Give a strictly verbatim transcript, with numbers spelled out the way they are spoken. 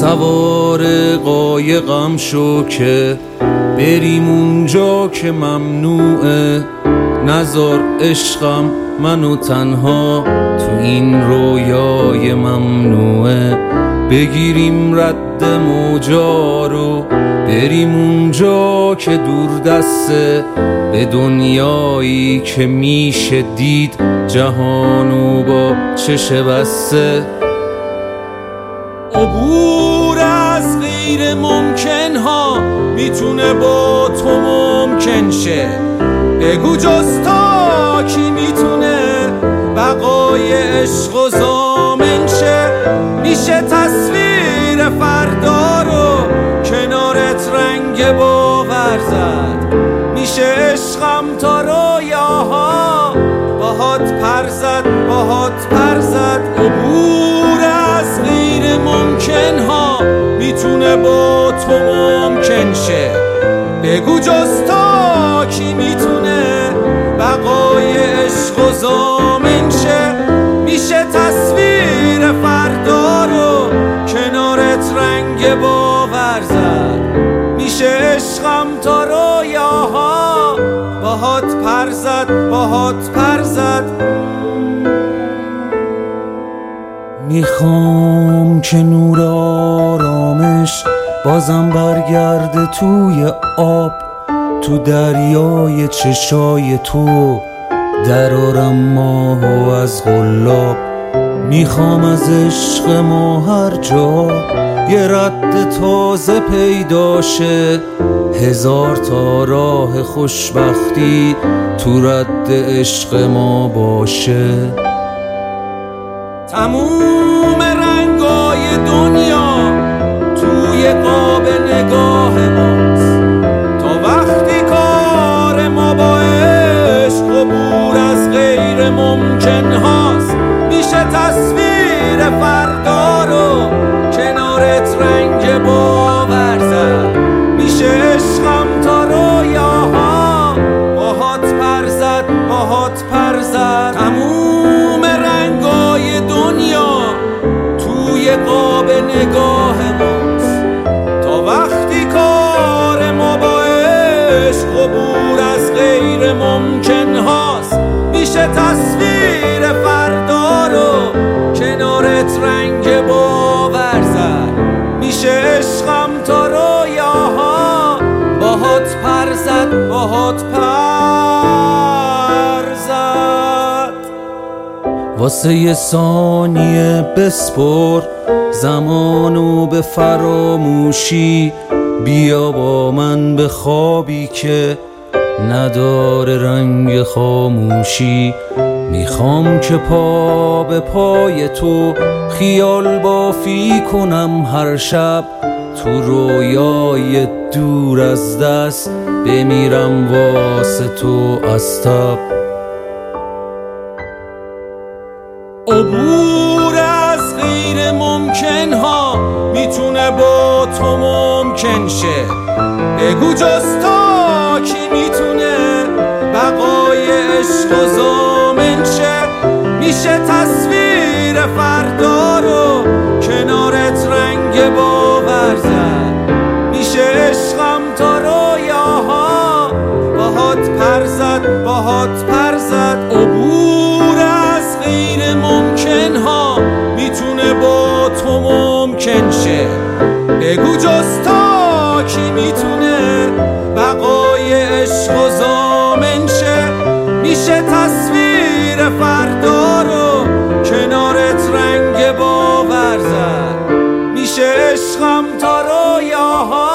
سوار قایقم شو که بریم اونجا که ممنوعه، نذار عشقم منو تنها تو این رویای ممنوعه. بگیریم رد موجا رو بریم اونجا که دور دسته، به دنیایی که میشه دید جهانو با چش بسته. عبور از غیر ممکن ها میتونه با تو ممکن شه. بگو جز تا کی میتونه بقای عشق و ضامن شه. میشه تصویر فردا رو کنارت رنگ باور زد. میشه عشقم تا رویاها باهات پر زد باهات پر زد. عبور از غیر ممکن ها میتونه با تو ممکن شه. بگو جز تا کی میتونه بقای عشق و ضامن شه. میشه تصویر فردا رو کنارت رنگ باور زد. میشه عشقم تا رویاها باهات پر زد باهات پر زد. میخوام که نور آرامش بازم برگرده توی آب، تو دریای چشای تو درارم ماهو از غلاب. میخوام از عشق ما هر جا یه رد تازه پیدا شه. هزار تا راه خوشبختی تو رد عشق ما باشه. تموم رنگای دنیا توی قاب نگاه ماست. تا وقتی کار ما با عشق عبور از غیر ممکن هاست. میشه تصویر فردا رو کنارت رنگ باور زد. میشه عشقم تا رویاها باهات پر زد باهات پر زد. تموم رنگای دنیا توی قاب نگاه ماست. تا وقتی کار ما با عشق عبور از غیر ممکن هاست. میشه تصویر فردا رو کنارت رنگ باور زد. میشه عشقم تا رویاها باهات پر زد باهات پر زد. واسه یه ثانیه بسپر زمانو به فراموشی. بیا با من به خوابی که نداره رنگ خاموشی. میخوام که پا به پای تو خیال بافی کنم هر شب. تو رویای دور از دست بمیرم واسه تو از تب. عبور از غیر ممکن ها میتونه با تو ممکن شه. بگو جز تا کی میتونه بقای عشق و ضامن شه. میشه تصویر فردا رو کنارت رنگ باور زد. میشه عشقم تا رویاها باهات پر زد باهات پر زد. عبور از غیر ممکن ها میتونه با تو ممکن شه. بگو جز تا کی میتونه بقای عشق و ضامن شه. میشه تصویر فردا رو کنارت رنگ باور زد. میشه عشقم تا رویاها